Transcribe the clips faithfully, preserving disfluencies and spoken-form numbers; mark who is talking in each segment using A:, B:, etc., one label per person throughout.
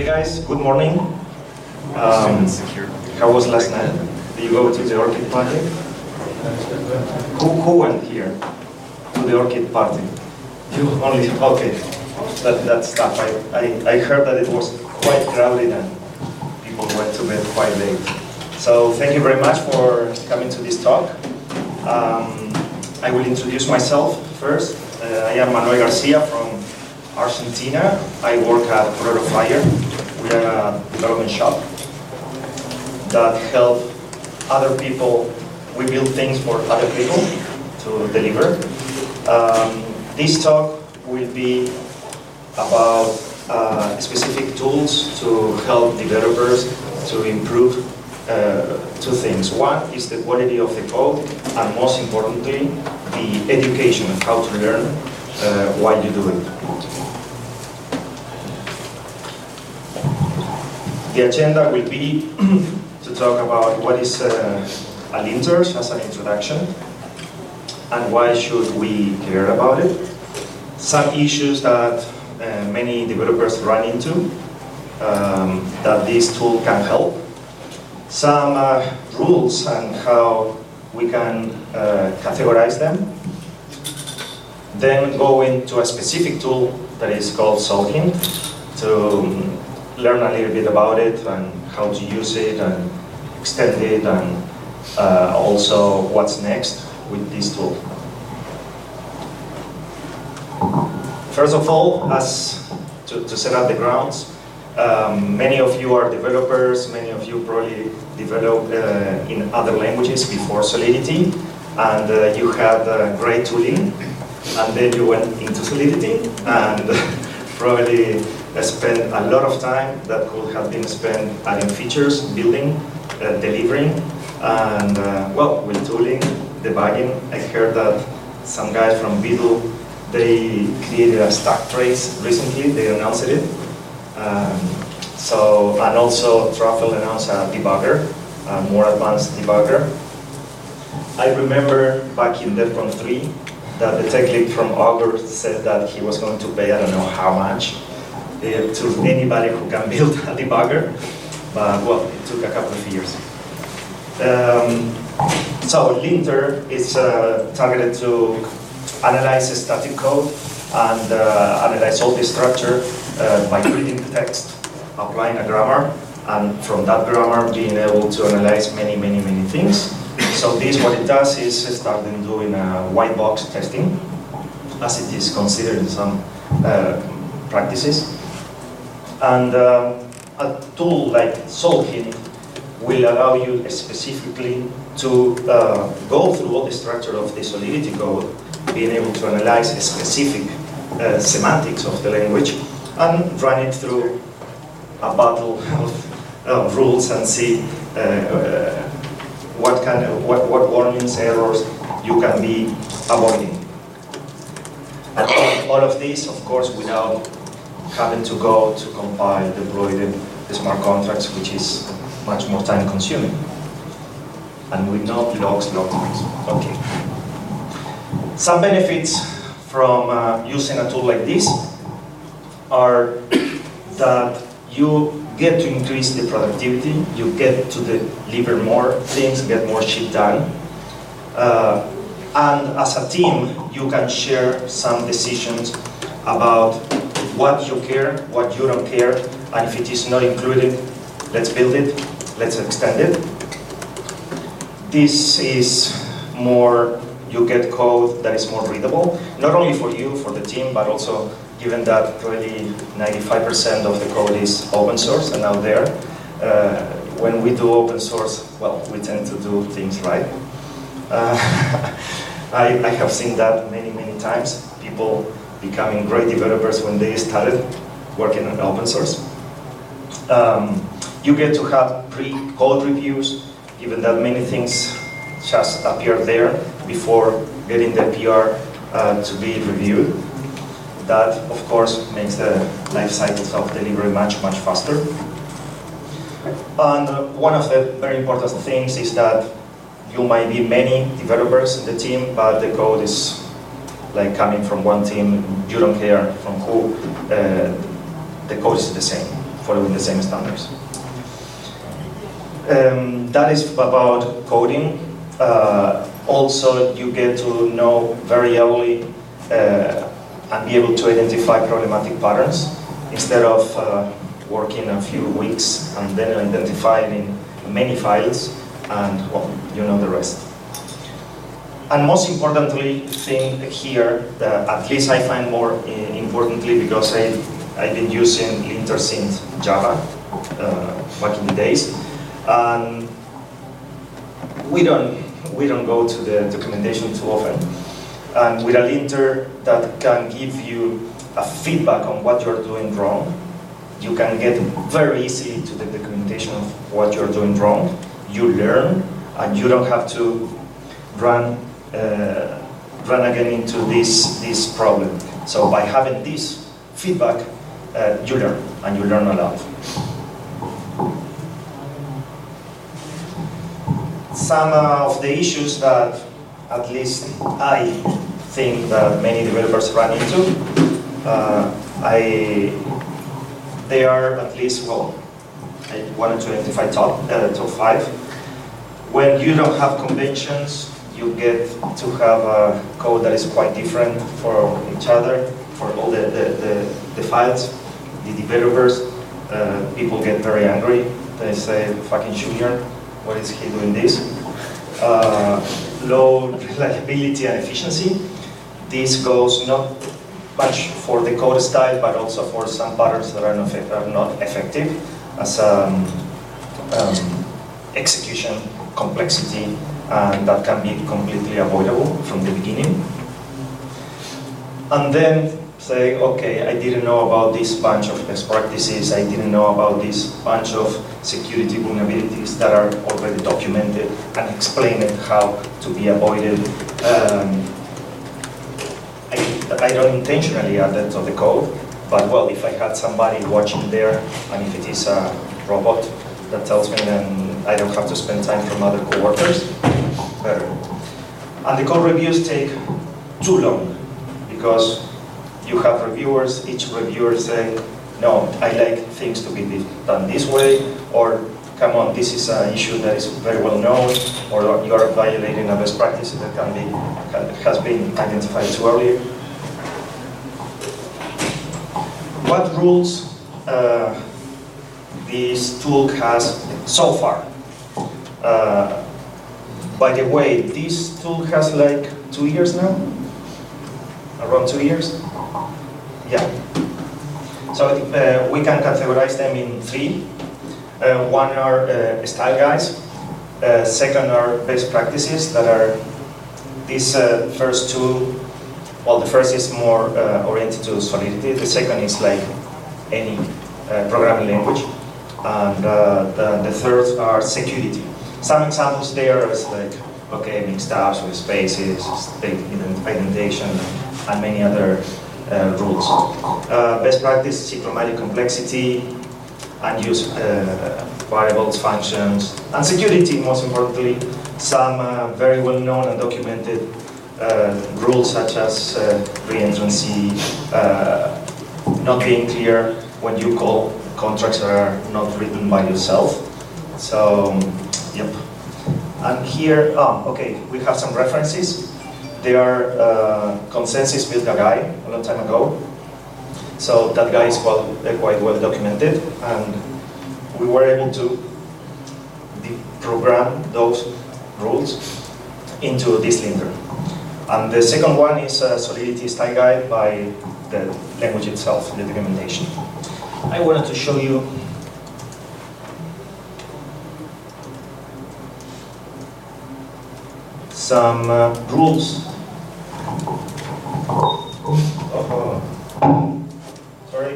A: guys, good morning. Um, how was last night? Did you go to the Orchid party? Who, who went here to the Orchid party? You only, okay. That, that stuff, I, I, I heard that it was quite crowded and people went to bed quite late. So thank you very much for coming to this talk. Um, I will introduce myself first. Uh, I am Manuel Garcia from Argentina. I work at Color Flyer. We are a development shop that help other people. We build things for other people to deliver. Um, this talk will be about uh, specific tools to help developers to improve uh, two things. One is the quality of the code, and most importantly, the education of how to learn uh, while you do it. The agenda will be to talk about what is uh, a linter as an introduction, and why should we care about it. Some issues that uh, many developers run into um, that this tool can help. Some uh, rules and how we can uh, categorize them. Then go into a specific tool that is called Solhin to um, learn a little bit about it and how to use it and extend it, and uh, also what's next with this tool. First of all, as to, to set up the grounds, um, many of you are developers, many of you probably developed uh, in other languages before Solidity, and uh, you had uh, great tooling, and then you went into Solidity, and probably spent a lot of time that could have been spent adding features, building, uh, delivering, and uh, well, with tooling, debugging. I heard that some guys from Beetle, they created a stack trace recently, they announced it. Um, so, and also Truffle announced a debugger, a more advanced debugger. I remember back in DevCon three that the tech lead from Augur said that he was going to pay, I don't know how much, uh, to anybody who can build a debugger, but well, it took a couple of years. Um, so linter is uh, targeted to analyze static code and uh, analyze all the structure uh, by reading the text, applying a grammar, and from that grammar being able to analyze many, many, many things. So this, what it does is start doing a white box testing, as it is considered in some uh, practices. And uh, a tool like Solhin will allow you specifically to uh, go through all the structure of the Solidity code, being able to analyze specific uh, semantics of the language, and run it through a battle of uh, rules and see uh, uh, what kind of what, what warnings, errors you can be avoiding. And all, all of this, of course, without having to go to compile, deploy the, the smart contracts, which is much more time consuming. And with no logs, log times. Okay. Some benefits from uh, using a tool like this are that you get to increase the productivity, you get to deliver more things, get more shit done. Uh, and as a team, you can share some decisions about what you care, what you don't care, and if it is not included, let's build it, let's extend it. This is more, you get code that is more readable, not only for you, for the team, but also given that really ninety-five percent of the code is open source and out there. Uh, when we do open source, well, we tend to do things right. Uh, I, I have seen that many, many times. People becoming great developers when they started working on open source. Um, you get to have pre-code reviews, given that many things just appear there before getting the P R uh, to be reviewed. That, of course, makes the life cycles of delivery much, much faster. And uh, one of the very important things is that you might be many developers in the team, but the code is like coming from one team. You don't care from who, uh, the code is the same following the same standards. Um, that is about coding. Uh, also, you get to know very early uh, and be able to identify problematic patterns instead of uh, working a few weeks and then identifying many files and, well, you know the rest. And most importantly, thing here, uh, at least I find more uh, importantly, because I, I've been using linter-synt Java uh, back in the days, and we don't, we don't go to the documentation too often. And with a linter that can give you a feedback on what you're doing wrong, you can get very easily to the documentation of what you're doing wrong. You learn, and you don't have to run uh, run again into this this problem. So by having this feedback, uh, you learn, and you learn a lot. Some uh, of the issues that at least I think that many developers run into, uh, I they are at least, well, I wanted to identify top, uh, top five. When you don't have conventions, you get to have a code that is quite different for each other, for all the, the, the, the files, the developers. Uh, people get very angry. They say, fucking junior, what is he doing this? Uh, low reliability and efficiency. This goes not much for the code style, but also for some patterns that are not, are not effective as um, um, execution complexity, and that can be completely avoidable from the beginning. And then say, okay, I didn't know about this bunch of best practices, I didn't know about this bunch of security vulnerabilities that are already documented and explained how to be avoided. Um, I, I don't intentionally add that to the code, but well, if I had somebody watching there, and if it is a robot that tells me, then I don't have to spend time from other coworkers, better. And the code reviews take too long, because you have reviewers, each reviewer say, no, I like things to be done this way, or come on, this is an issue that is very well known, or you are violating a best practice that can be, has been identified too early. What rules uh, this tool has so far? Uh, by the way, this tool has like two years now? Around two years? Yeah. So uh, we can categorize them in three. Uh, one are uh, style guides. Uh, second are best practices that are these uh, first two. Well, the first is more uh, oriented to Solidity. The second is like any uh, programming language. And uh, the, the third are security. Some examples there is like, okay, mixed apps with spaces, state indentation, and many other uh, rules. Uh, best practice, cyclomatic complexity, unused uh, variables, functions, and security, most importantly, some uh, very well-known and documented uh, rules such as uh, reentrancy, uh, not being clear when you call contracts that are not written by yourself. So, yep. And here, oh, okay, we have some references. They are uh, Consensus built a guy a long time ago. So that guy is well, uh, quite well documented, and we were able to program those rules into this linter. And the second one is a Solidity style guide by the language itself, the documentation. I wanted to show you some uh, rules. Oh, sorry.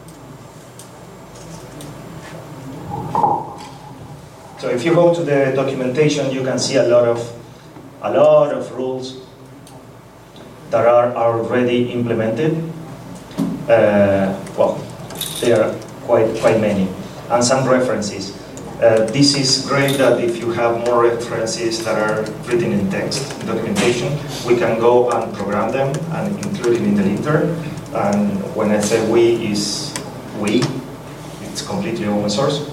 A: So if you go to the documentation, you can see a lot of a lot of rules that are already implemented. Uh, well, there are quite quite many, and some references. Uh, this is great that if you have more references that are written in text documentation, we can go and program them and include it in the linter. And when I say we, is we, it's completely open source.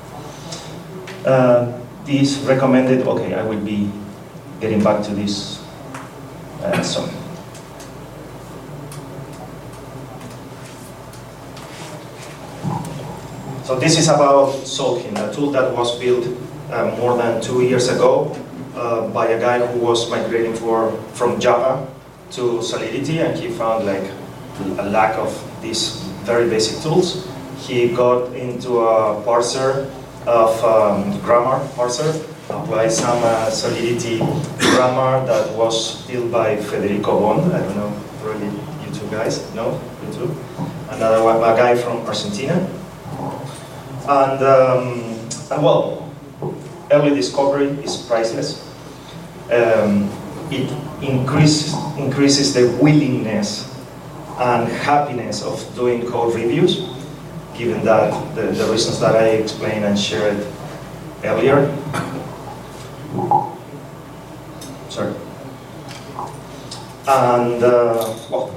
A: Uh, this recommended, okay, I will be getting back to this uh, soon. So this is about Solhin, a tool that was built uh, more than two years ago uh, by a guy who was migrating for, from Java to Solidity, and he found like a lack of these very basic tools. He got into a parser of um, grammar parser, applied some uh, Solidity grammar that was built by Federico Bond. I don't know, really, you two guys know, you two. Another one, a guy from Argentina. And, um, and well, early discovery is priceless. Um, it increases, increases the willingness and happiness of doing code reviews, given that the, the reasons that I explained and shared earlier. Sorry. And, uh, well,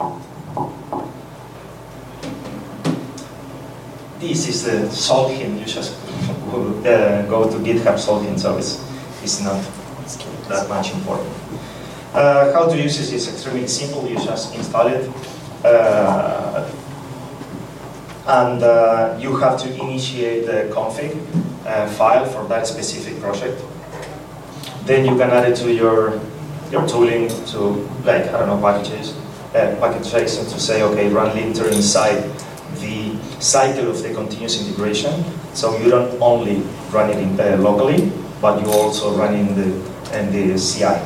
A: this is the Solhin. You just uh, go to GitHub Solhin, so it's, it's not that much important. Uh, how to use it is extremely simple. You just install it. Uh, and uh, you have to initiate the config uh, file for that specific project. Then you can add it to your, your tooling to, like, I don't know, packages, uh, package JSON to say, okay, run linter inside the cycle of the continuous integration. So you don't only run it in, uh, locally, but you also run in the, in the C I.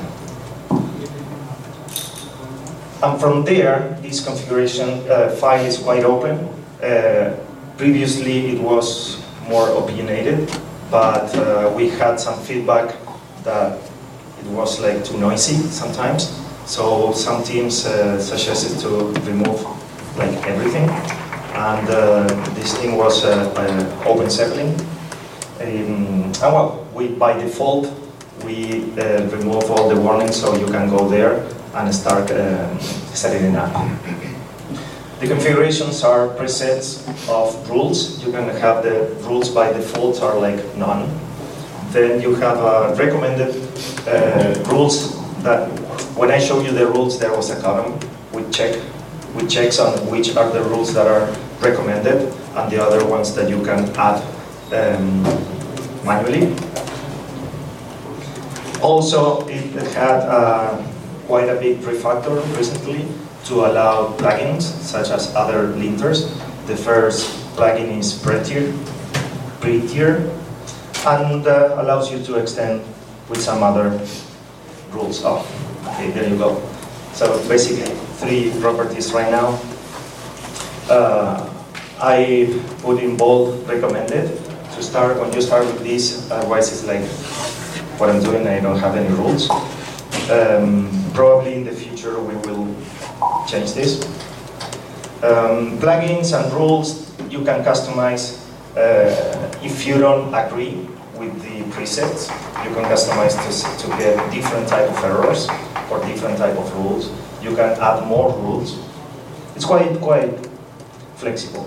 A: And from there, this configuration uh, file is quite open. Uh, previously, it was more opinionated, but uh, we had some feedback that it was like too noisy sometimes. So some teams uh, suggested to remove like everything. And uh, this thing was uh, uh, open settling. Um, and well, we, by default, we uh, remove all the warnings, so you can go there and start uh, setting it up. The configurations are presets of rules. You can have the rules by default are like none. Then you have uh, recommended uh, rules that, when I show you the rules, there was a column with check, with checks on which are the rules that are recommended and the other ones that you can add um, manually. Also, it had uh, quite a big refactor recently to allow plugins such as other linters. The first plugin is Prettier, Prettier and uh, allows you to extend with some other rules. Oh, okay, there you go. So basically, three properties right now. Uh, I put in bold recommended to start. When you start with this, otherwise it's like what I'm doing, I don't have any rules. Um, probably in the future we will change this. Um, plugins and rules you can customize. Uh, if you don't agree with the presets, you can customize to, to get different type of errors or different type of rules. You can add more rules. It's quite quite flexible.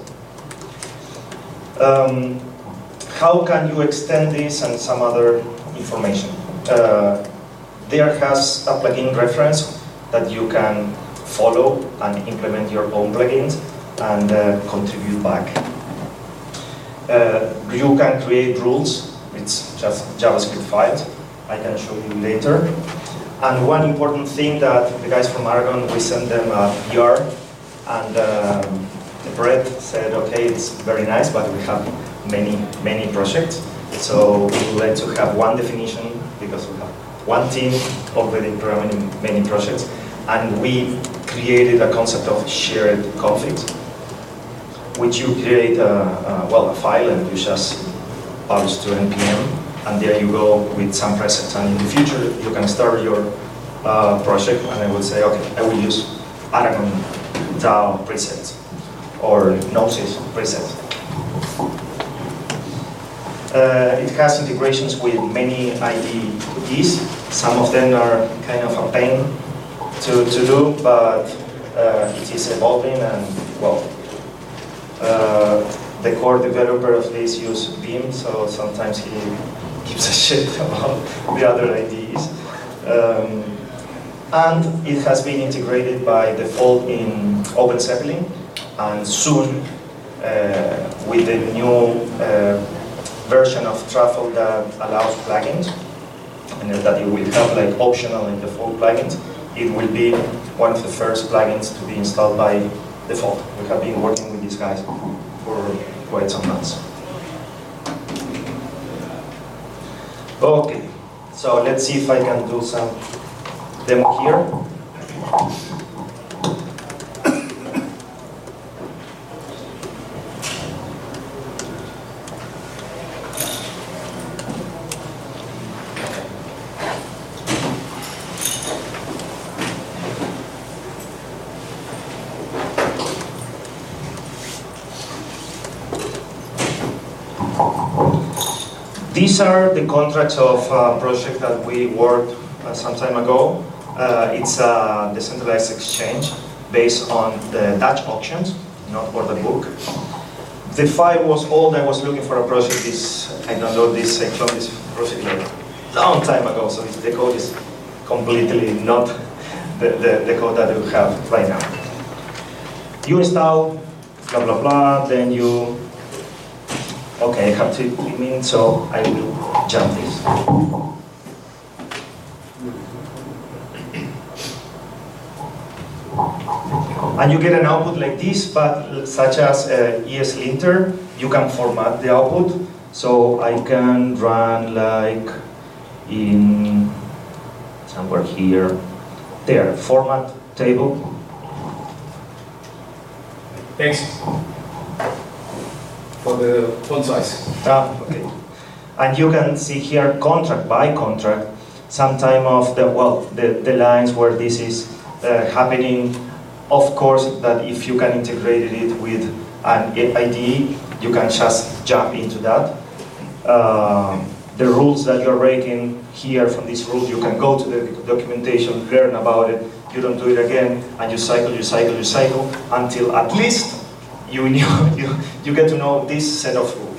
A: Um, how can you extend this and some other information? Uh, there has a plugin reference that you can follow and implement your own plugins and uh, contribute back. Uh, you can create rules. It's just JavaScript files. I can show you later. And one important thing that the guys from Aragon, we sent them a P R, and um, Brett said, okay, it's very nice, but we have many, many projects. So we would like to have one definition, because we have one team already programming many projects, and we created a concept of shared configs, which you create a, a, well, a file and you just publish to N P M, and there you go with some presets. And in the future, you can start your uh, project, and I will say, okay, I will use Aragon DAO presets or Gnosis presets. Uh, it has integrations with many I D Es. Some of them are kind of a pain to, to do, but uh, it is evolving, and well, uh, the core developer of this uses Vim, so sometimes he gives a shit about the other I D Es. Um, and it has been integrated by default in OpenZeppelin, and soon uh, with the new uh, version of Truffle that allows plugins, and that it will have like optional and default plugins, it will be one of the first plugins to be installed by default. We have been working with these guys for quite some months. Okay, so let's see if I can do some demo here. These are the contracts of a project that we worked uh, some time ago. Uh, it's a decentralized exchange based on the Dutch auctions, not Order Book. The file was old. I was looking for a project. This I downloaded this. I cloned this project like a long time ago. So the code is completely not the, the, the code that we have right now. You install blah blah blah. Then you. Okay, I have to mean, so I will jump this. And you get an output like this, but such as uh, ESLinter, you can format the output. So I can run like in somewhere here, there, format table.
B: Thanks for the font size.
A: Ah, okay. And you can see here contract by contract, some time of the, well, the, the lines where this is uh, happening. Of course, that if you can integrate it with an I D E, you can just jump into that. Uh, the rules that you're breaking here from these rules, you can go to the documentation, learn about it, you don't do it again, and you cycle, you cycle, you cycle, until at least you, you, you, you get to know this set of rules.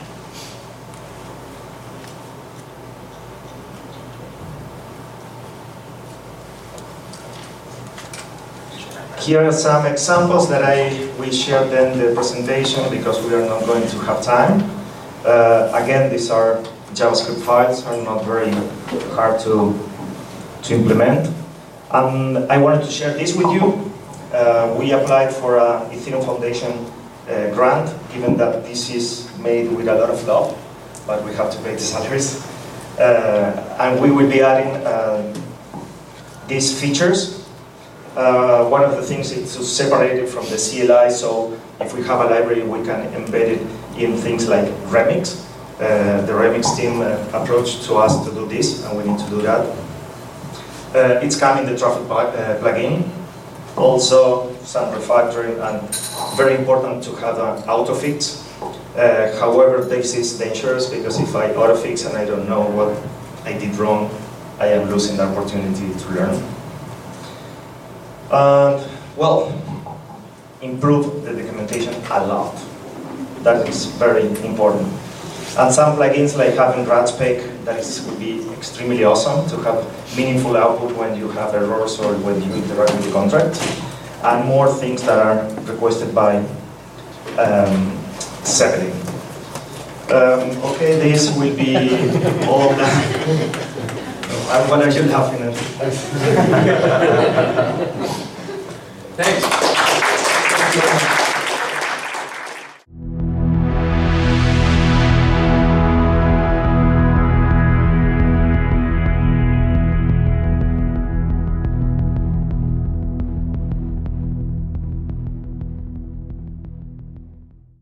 A: Here are some examples that I will share then the presentation because we are not going to have time. Uh, again, these are JavaScript files, are not very hard to, to implement. And I wanted to share this with you. Uh, we applied for a Ethereum Foundation uh, grant, given that this is made with a lot of love, but we have to pay the salaries. Uh, and we will be adding uh, these features. Uh, one of the things is to separate it from the C L I, so if we have a library, we can embed it in things like Remix. Uh, the Remix team uh, approached to us to do this, and we need to do that. Uh, it's coming the Truffle uh, plugin. Also, some refactoring, and very important to have an autofix. Uh, however, this is dangerous because if I autofix and I don't know what I did wrong, I am losing the opportunity to learn. And, well, improve the documentation a lot. That is very important. And some plugins like having Ratspec, that is, would be extremely awesome to have meaningful output when you have errors or when you interact with the contract. And more things that are requested by um, Zeppelin. Um, okay, this will be all that. And what are you laughing at?